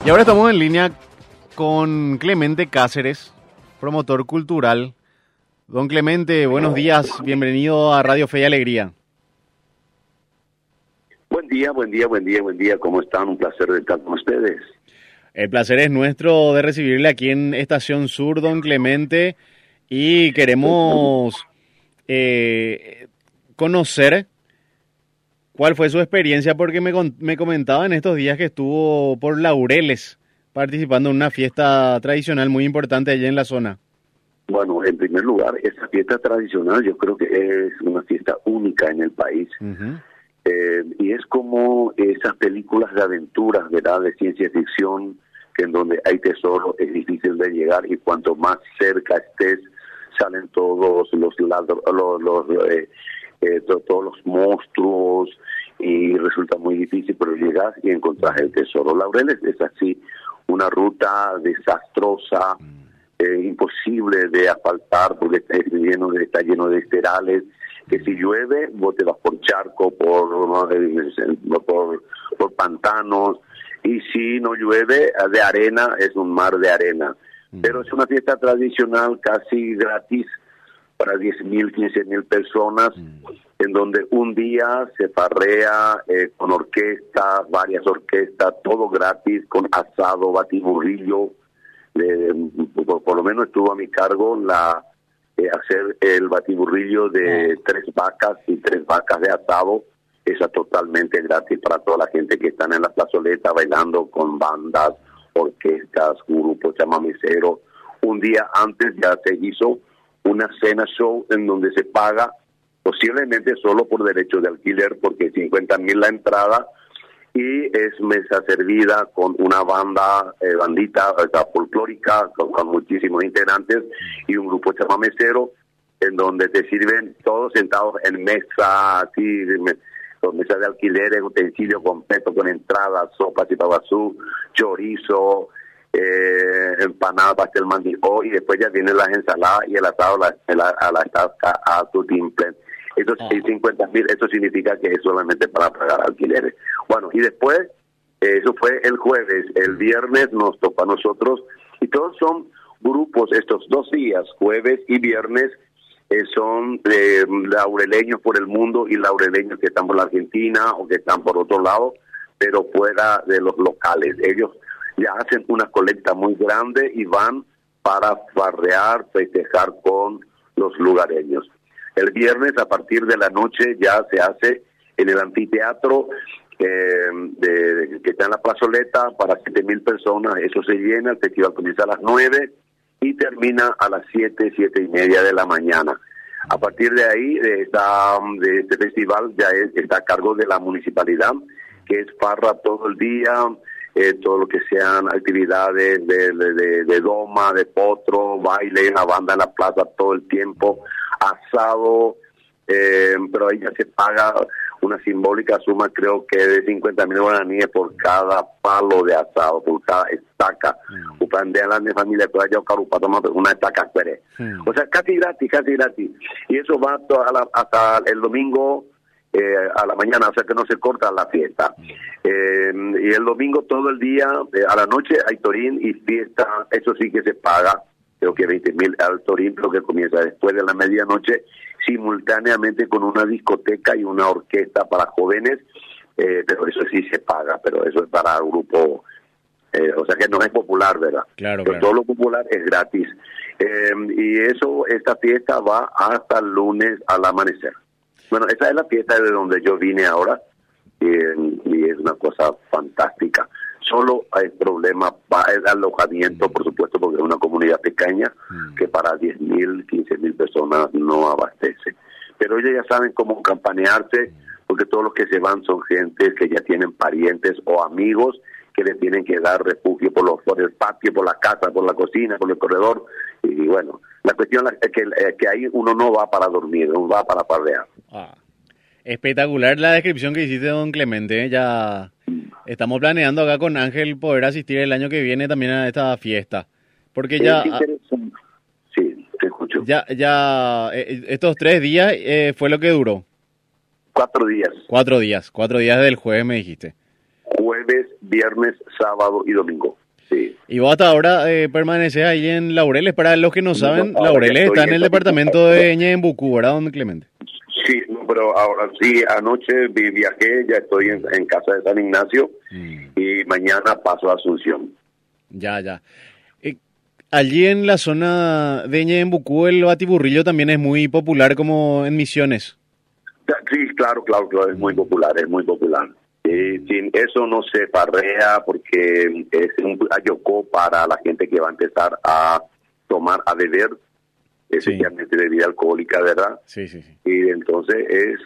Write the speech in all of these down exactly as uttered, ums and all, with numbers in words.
Y ahora estamos en línea con Clemente Cáceres, promotor cultural. Don Clemente, buenos días, bienvenido a Radio Fe y Alegría. Buen día, buen día, buen día, buen día, ¿cómo están? Un placer de estar con ustedes. El placer es nuestro de recibirle aquí en Estación Sur, don Clemente, y queremos eh, conocer cuál fue su experiencia, porque me, me comentaba en estos días que estuvo por Laureles participando en una fiesta tradicional muy importante allí en la zona. Bueno, en primer lugar, esa fiesta tradicional yo creo que es una fiesta única en el país. Uh-huh. Eh, y es como esas películas de aventuras, ¿verdad?, de ciencia ficción, que en donde hay tesoro es difícil de llegar y cuanto más cerca estés, salen todos los ladros, los, los, eh, eh, to, todos los monstruos y resulta muy difícil, pero llegas y encontrás el tesoro. Laureles es así, una ruta desastrosa, eh, imposible de asfaltar porque está lleno de, está lleno de esterales, que si llueve vos te vas por charco, por, por, por pantanos, y si no llueve de arena, es un mar de arena. Mm. Pero es una fiesta tradicional casi gratis para diez mil, quince mil personas, mm. en donde un día se farrea eh, con orquesta, varias orquestas, todo gratis, con asado, batiburrillo. Eh, por, por lo menos estuvo a mi cargo la eh, hacer el batiburrillo de mm. tres vacas y tres vacas de asado. Esa totalmente gratis para toda la gente que están en la plazoleta bailando con bandas, orquestas, grupos, chamameceros. Un día antes ya se hizo una cena show en donde se paga posiblemente solo por derecho de alquiler, porque cincuenta mil la entrada y es mesa servida con una banda, eh, bandita o sea, folclórica con, con muchísimos integrantes y un grupo chamamecero en donde te sirven todos sentados en mesa, así, con mesa de alquileres, utensilios completos con entradas, sopas y babazú, chorizo, eh, empanada, pastel mandicó, y después ya vienen las ensaladas y el asado la, la, a la estaca a tu timple. Esos oh. cincuenta mil, eso significa que es solamente para pagar alquileres. Bueno, y después, eh, eso fue el jueves, el viernes nos tocó a nosotros, y todos son grupos estos dos días, jueves y viernes, Eh, son eh, laureleños por el mundo y laureleños que están por la Argentina o que están por otro lado, pero fuera de los locales. Ellos ya hacen una colecta muy grande y van para farrear, festejar con los lugareños. El viernes a partir de la noche ya se hace en el anfiteatro eh, de, que está en la plazoleta para siete mil personas. Eso se llena, el festival comienza a las nueve y termina a las siete, siete y media de la mañana. A partir de ahí, de, esta, de este festival, ya es, está a cargo de la municipalidad, que es farra todo el día, eh, todo lo que sean actividades de, de, de, de doma, de potro, baile, una banda en la plaza todo el tiempo, asado, eh, pero ahí ya se paga una simbólica suma, creo que de cincuenta mil guaraníes por cada palo de asado, por cada estaca. Mm. Upandela de familia toda ya para tomar una estaca fuere. Mm. O sea, casi gratis, casi gratis. Y eso va toda la, hasta el domingo eh, a la mañana, o sea que no se corta la fiesta. Mm. Eh, y el domingo todo el día, eh, a la noche hay torín y fiesta, eso sí que se paga. Creo que veinte mil al torín, lo que comienza después de la medianoche, simultáneamente con una discoteca y una orquesta para jóvenes, eh, pero eso sí se paga, pero eso es para grupo, eh, o sea que no es popular, ¿verdad? Claro, pero claro. Todo lo popular es gratis. Eh, y eso, esta fiesta va hasta el lunes al amanecer. Bueno, esa es la fiesta de donde yo vine ahora, eh, y es una cosa fantástica. Solo hay problema para el alojamiento, por supuesto, porque es una comunidad pequeña mm. que para diez mil, quince mil personas no abastece. Pero ellos ya saben cómo campanearse, porque todos los que se van son gente que ya tienen parientes o amigos que les tienen que dar refugio por, los, por el patio, por la casa, por la cocina, por el corredor. Y bueno, la cuestión es que, es que ahí uno no va para dormir, uno va para parrear. Ah, espectacular la descripción que hiciste, don Clemente. Ya estamos planeando acá con Ángel poder asistir el año que viene también a esta fiesta. Porque ya... Sí, te escucho. Ya, ya eh, estos tres días eh, fue lo que duró. Cuatro días. Cuatro días, cuatro días del jueves me dijiste. Jueves jueves, viernes, sábado y domingo. Sí. Y vos hasta ahora eh, permaneces ahí en Laureles. Para los que no saben, No, Laureles está en en el departamento de Ñembucú, ¿verdad, don Clemente? Sí, no, pero ahora sí, anoche vi, viajé, ya estoy en, en casa de San Ignacio mm. y mañana paso a Asunción. Ya, ya. Eh, allí en la zona de Ñembucú el batiburrillo también es muy popular como en Misiones. Sí, claro, claro, claro, es muy popular, es muy popular. Eh, sin eso no se parrea porque es un ayocó para la gente que va a empezar a tomar, a beber, especialmente sí. bebida alcohólica, ¿verdad? Sí, sí, sí. Y entonces es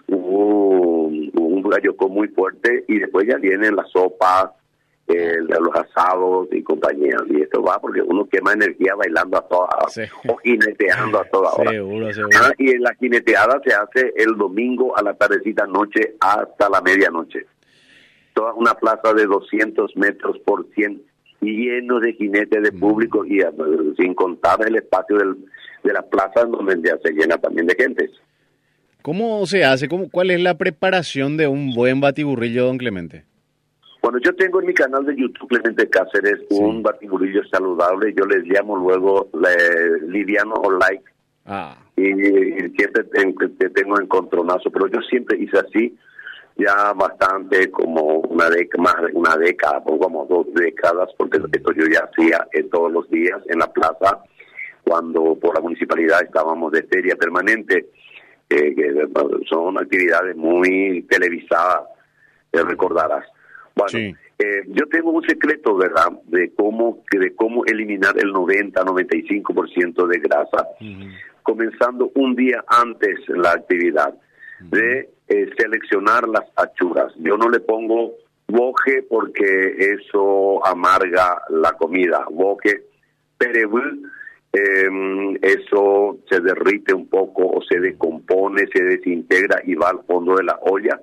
un, un ayocó muy fuerte y después ya vienen las sopas, eh, los asados y compañía. Y esto va porque uno quema energía bailando a toda hora, sí. o jineteando a toda hora. Seguro, seguro. Ah, y la jineteada se hace el domingo a la tardecita noche hasta la medianoche. Toda una plaza de doscientos metros por cien, lleno de jinetes de público, y uh, sin contar el espacio del, de la plaza donde ya se llena también de gente. ¿Cómo se hace? ¿Cómo, ¿Cuál es la preparación de un buen batiburrillo, don Clemente? Bueno, yo tengo en mi canal de YouTube, Clemente Cáceres, sí. un batiburrillo saludable. Yo les llamo luego le, liviano o light. Ah. Y, y siempre te tengo encontronazo, pero yo siempre hice así. Ya bastante, como una década, más de una década, o como dos décadas, porque esto yo ya hacía eh, todos los días en la plaza, cuando por la municipalidad estábamos de feria permanente, eh, que son actividades muy televisadas, eh, recordarás. Bueno, sí. eh, yo tengo un secreto, ¿verdad?, de cómo, de cómo eliminar el noventa, noventa y cinco por ciento de grasa, uh-huh. comenzando un día antes la actividad, uh-huh. de Eh, seleccionar las achuras. Yo no le pongo boje porque eso amarga la comida. Boje, perejil, eh, eso se derrite un poco o se decompone, se desintegra y va al fondo de la olla.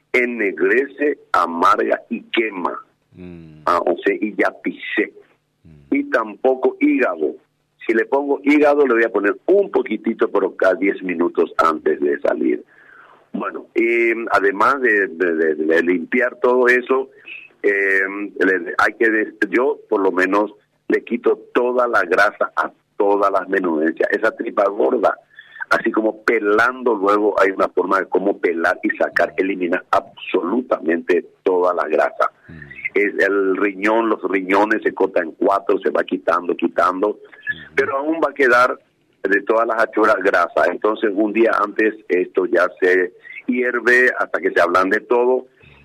Ennegrece, amarga y quema. Mm. Ah, o sea, y ya pisé. Mm. Y tampoco hígado. Si le pongo hígado, le voy a poner un poquitito, pero cada diez minutos antes de salir. Bueno, y además de, de, de limpiar todo eso, eh, le, hay que, yo por lo menos le quito toda la grasa a todas las menudencias, esa tripa gorda, así como pelando luego hay una forma de cómo pelar y sacar, eliminar absolutamente toda la grasa. Mm. Es el riñón, los riñones se cortan en cuatro, se va quitando, quitando, mm. pero aún va a quedar de todas las achuras grasa. Entonces un día antes esto ya se hierve hasta que se ablande todo,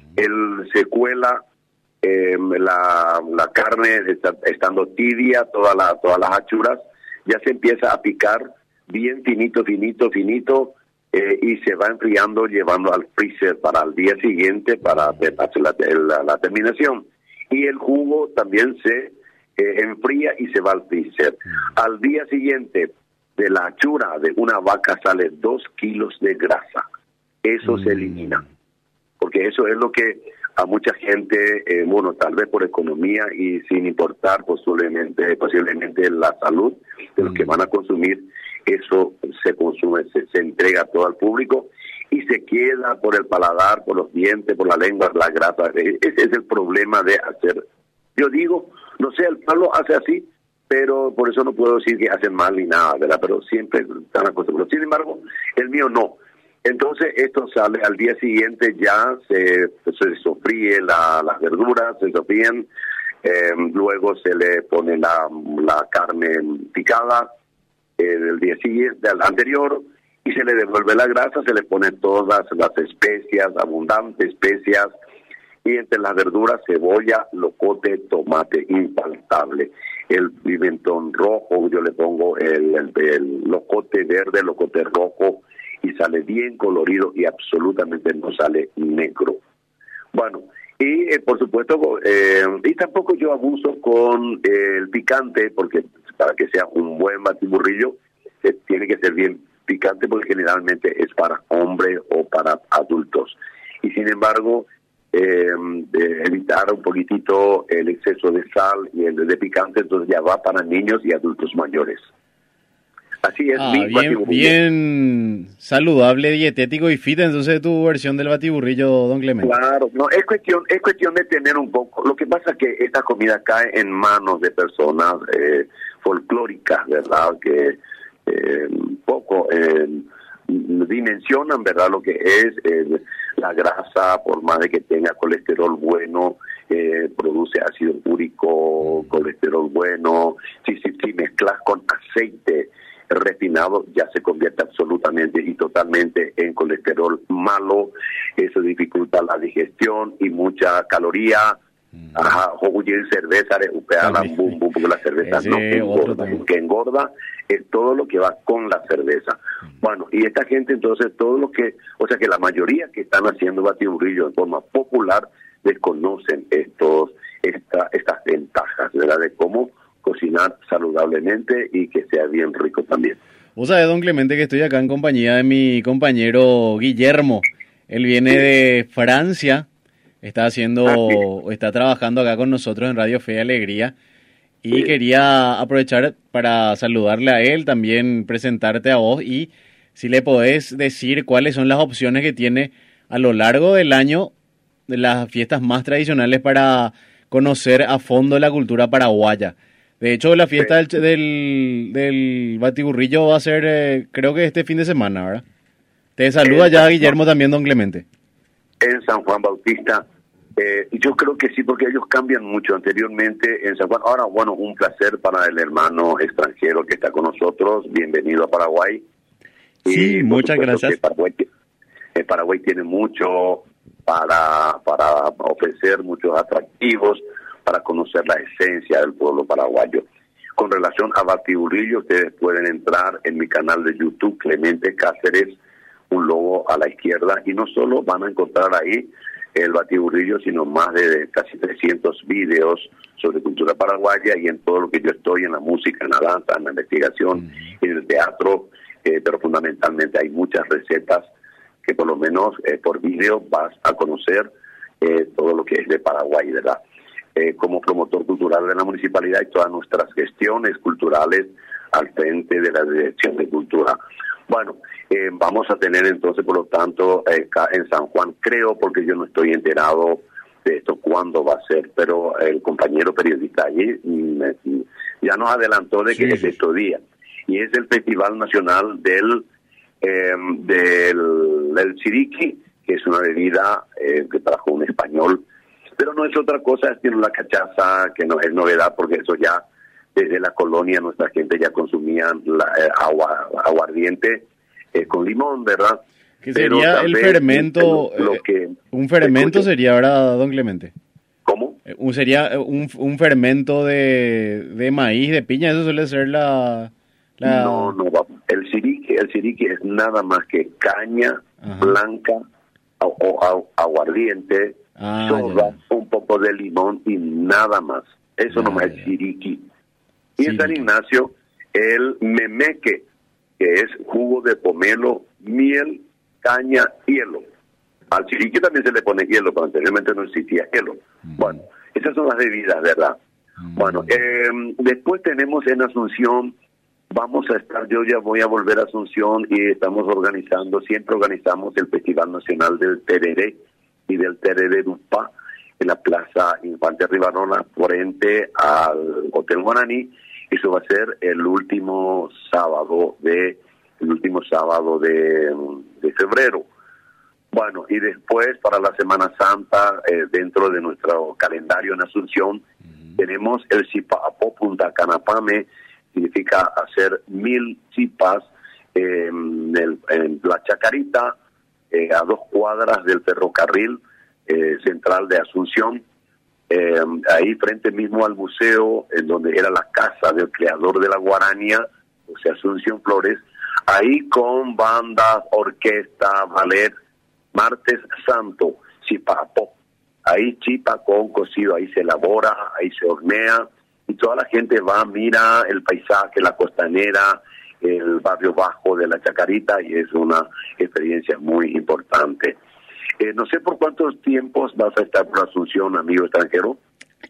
el, se cuela eh, la, la carne está, estando tibia, toda la, todas las achuras, ya se empieza a picar bien finito, finito, finito, eh, y se va enfriando llevando al freezer para el día siguiente para hacer la, la, la terminación. Y el jugo también se eh, enfría y se va al freezer. Al día siguiente de la achura de una vaca sale dos kilos de grasa. Eso mm. se elimina, porque eso es lo que a mucha gente, eh, bueno, tal vez por economía y sin importar posiblemente, posiblemente la salud de los mm. que van a consumir, eso se consume, se, se entrega todo al público y se queda por el paladar, por los dientes, por la lengua, la grasa. Ese es el problema de hacer. Yo digo, no sé, el pueblo hace así, pero por eso no puedo decir que hacen mal ni nada, ¿verdad? Pero siempre están acostumbrados. Sin embargo, el mío no. Entonces esto sale al día siguiente, ya se, se sofríe la, las verduras, se sofríen, eh, luego se le pone la, la carne picada eh, del día siguiente, del anterior, y se le devuelve la grasa, se le ponen todas las especias, abundantes especias, y entre las verduras, cebolla, locote, tomate, infaltable. El pimentón rojo, yo le pongo el, el, el locote verde, locote rojo, y sale bien colorido y absolutamente no sale negro. Bueno, y eh, por supuesto, eh, y tampoco yo abuso con eh, el picante, porque para que sea un buen batiburrillo, eh, tiene que ser bien picante, porque generalmente es para hombres o para adultos. Y sin embargo, eh, eh, evitar un poquitito el exceso de sal y el de picante, entonces ya va para niños y adultos mayores. Así es, ah, mi bien, batiburrillo. Bien saludable, dietético y fit, entonces tu versión del batiburrillo, don Clemente. Claro, no, es cuestión, es cuestión de tener un poco. Lo que pasa es que esta comida cae en manos de personas eh, folclóricas, ¿verdad? Que eh, un poco eh, dimensionan, ¿verdad? Lo que es eh, la grasa, por más de que tenga colesterol bueno, eh, produce ácido úrico, colesterol bueno. Si, si, si mezclas con aceite refinado, ya se convierte absolutamente y totalmente en colesterol malo. Eso dificulta la digestión y mucha caloría. Ajá, oye, cerveza, upealan, bum, bum, porque la cerveza Ese no engorda. Lo que engorda es todo lo que va con la cerveza. Bueno, y esta gente entonces, todo lo que, o sea que la mayoría que están haciendo batiburrillo en forma popular desconocen estos, esta, estas ventajas, ¿verdad? De cómo cocinar saludablemente y que sea bien rico también. Vos sabés, don Clemente, que estoy acá en compañía de mi compañero Guillermo. Él viene sí. de Francia, está haciendo, ah, sí. está trabajando acá con nosotros en Radio Fe y Alegría. Y sí. quería aprovechar para saludarle a él, también presentarte a vos y si le podés decir cuáles son las opciones que tiene a lo largo del año de las fiestas más tradicionales para conocer a fondo la cultura paraguaya. De hecho, la fiesta sí. del, del, del batiburrillo va a ser, eh, creo que este fin de semana, ¿verdad? Te saluda ya Guillermo también, don Clemente. En San Juan Bautista. Eh, yo creo que sí, porque ellos cambian mucho anteriormente en San Juan. Ahora, bueno, un placer para el hermano extranjero que está con nosotros. Bienvenido a Paraguay. Sí, y muchas gracias. Paraguay, eh, Paraguay tiene mucho para, para ofrecer, muchos atractivos, para conocer la esencia del pueblo paraguayo. Con relación a batiburrillo, ustedes pueden entrar en mi canal de YouTube, Clemente Cáceres, un logo a la izquierda, y no solo van a encontrar ahí el batiburrillo, sino más de casi trescientos videos sobre cultura paraguaya y en todo lo que yo estoy, en la música, en la danza, en la investigación, mm. en el teatro, eh, pero fundamentalmente hay muchas recetas que por lo menos eh, por video vas a conocer eh, todo lo que es de Paraguay, ¿verdad? Eh, como promotor cultural de la municipalidad y todas nuestras gestiones culturales al frente de la Dirección de Cultura. Bueno, eh, vamos a tener entonces, por lo tanto, eh, en San Juan, creo, porque yo no estoy enterado de esto, cuándo va a ser, pero el compañero periodista allí me, ya nos adelantó de que sí, es estos días. Y es el Festival Nacional del, eh, del, del Chiriqui, que es una bebida eh, que trajo un español, pero no es otra cosa, es tiene la cachaza, que no es novedad, porque eso ya desde la colonia nuestra gente ya consumía la, eh, agua aguardiente eh, con limón, ¿verdad? Que sería el fermento, lo, lo que, un fermento sería, ¿verdad, don Clemente? ¿Cómo? Un, sería un, un fermento de, de maíz, de piña, eso suele ser la... la... No, no, el sirique, el sirique es nada más que caña, ajá, blanca o, o aguardiente, ah, soda, un poco de limón y nada más. Eso ah, nomás ya. Es siriqui. Y sí, en San Ignacio, el memeque, que es jugo de pomelo, miel, caña, hielo. Al chiriqui también se le pone hielo, pero anteriormente no existía hielo. Mm. Bueno, esas son las bebidas, ¿verdad? Mm. Bueno, eh, después tenemos en Asunción, vamos a estar, yo ya voy a volver a Asunción y estamos organizando, siempre organizamos el Festival Nacional del Tereré y del Tereré Dupá en la Plaza Infante Rivarola, frente al Hotel Guaraní. Eso va a ser el último sábado de el último sábado de, de febrero. Bueno, y después para la Semana Santa, eh, dentro de nuestro calendario en Asunción, uh-huh, tenemos el Zipapo Punta Canapame, significa hacer mil chipas eh, en, el, en la Chacarita, eh, a dos cuadras del ferrocarril eh, central de Asunción. Eh, ahí frente mismo al museo, en donde era la casa del creador de la guarania, o sea, Asunción Flores, ahí con bandas, orquesta, ballet, martes santo, Zipapo, ahí chipa con cocido, ahí se elabora, ahí se hornea, y toda la gente va, mira el paisaje, la costanera, el barrio bajo de la Chacarita, y es una experiencia muy importante. Eh, no sé por cuántos tiempos vas a estar por Asunción, amigo extranjero.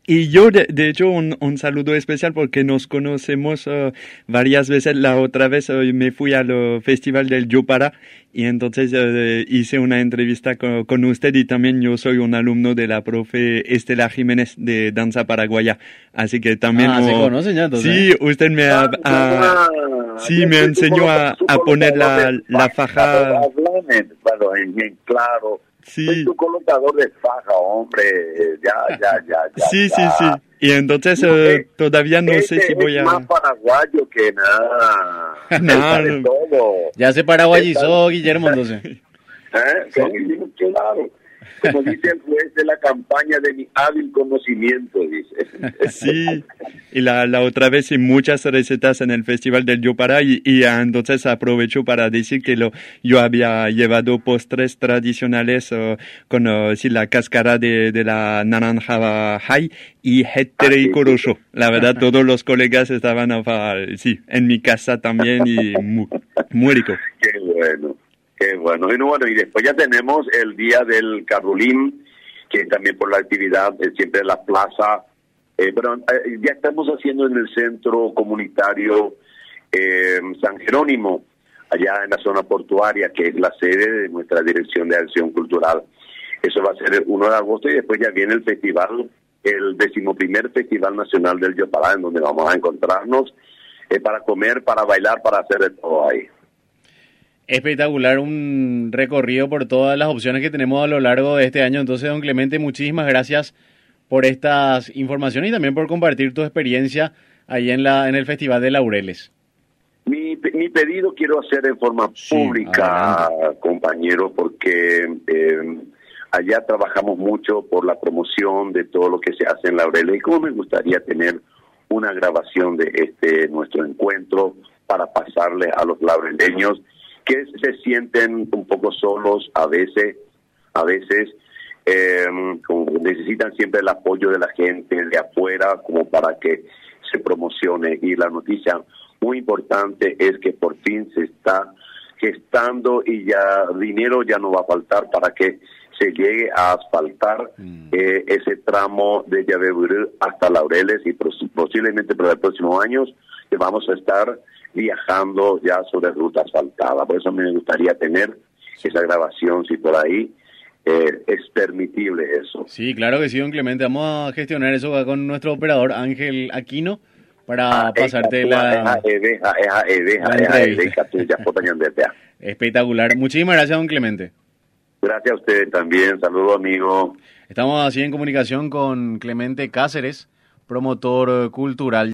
Y yo, de, de hecho, un, un saludo especial porque nos conocemos uh, varias veces. La otra vez uh, me fui al Festival del Yopara y entonces uh, hice una entrevista con, con usted, y también yo soy un alumno de la profe Estela Jiménez de danza paraguaya. Así que también... Ah, uh, se conocen ya entonces. Sí, usted me, ha, ha, sí, me enseñó a, a poner la, la faja... Bueno, en, en claro... Sí. Soy tu colocador de faja, hombre. Ya, ya, ya, ya. Sí, ya. sí, sí. Y entonces No, uh, eh, todavía no este sé si voy es a... más paraguayo que nada. No, de no. todo. Ya se paraguayizó Guillermo entonces. ¿Eh? Sí, claro. Como dice el juez de la campaña, de mi hábil conocimiento, dice. Sí, y la, la otra vez hice muchas recetas en el Festival del Yopara y, y ah, entonces aprovecho para decir que lo, yo había llevado postres tradicionales uh, con uh, sí, la cáscara de, de la naranja high y hetere y corozo. La verdad, todos los colegas estaban uh, sí, en mi casa también y muy, muy rico. Qué bueno. Qué bueno. Y, bueno, y después ya tenemos el Día del Carolín, que también por la actividad es siempre en la plaza. Eh, pero eh, ya estamos haciendo en el centro comunitario eh, San Jerónimo, allá en la zona portuaria, que es la sede de nuestra Dirección de Acción Cultural. Eso va a ser el uno de agosto y después ya viene el festival, el decimoprimer Festival Nacional del Yopara, en donde vamos a encontrarnos eh, para comer, para bailar, para hacer de todo ahí. Espectacular, un recorrido por todas las opciones que tenemos a lo largo de este año. Entonces, don Clemente, muchísimas gracias por estas informaciones y también por compartir tu experiencia ahí en la en el Festival de Laureles. Mi, mi pedido quiero hacer en forma pública, sí, compañero, porque eh, allá trabajamos mucho por la promoción de todo lo que se hace en Laureles y cómo me gustaría tener una grabación de este nuestro encuentro para pasarle a los laureleños que se sienten un poco solos a veces, a veces eh, necesitan siempre el apoyo de la gente de afuera como para que se promocione. Y la noticia muy importante es que por fin se está gestando y ya dinero ya no va a faltar para que se llegue a asfaltar mm. eh, ese tramo de Llaveburú hasta Laureles y posiblemente para los próximos años que vamos a estar viajando ya sobre ruta asfaltada. Por eso me gustaría tener esa grabación, si por ahí eh, es permitible eso. Sí, claro que sí, don Clemente. Vamos a gestionar eso con nuestro operador Ángel Aquino para ah, pasarte la... Espectacular. Muchísimas gracias, don Clemente. Gracias a ustedes también. Saludos, amigo. Estamos así en comunicación con Clemente Cáceres, promotor cultural.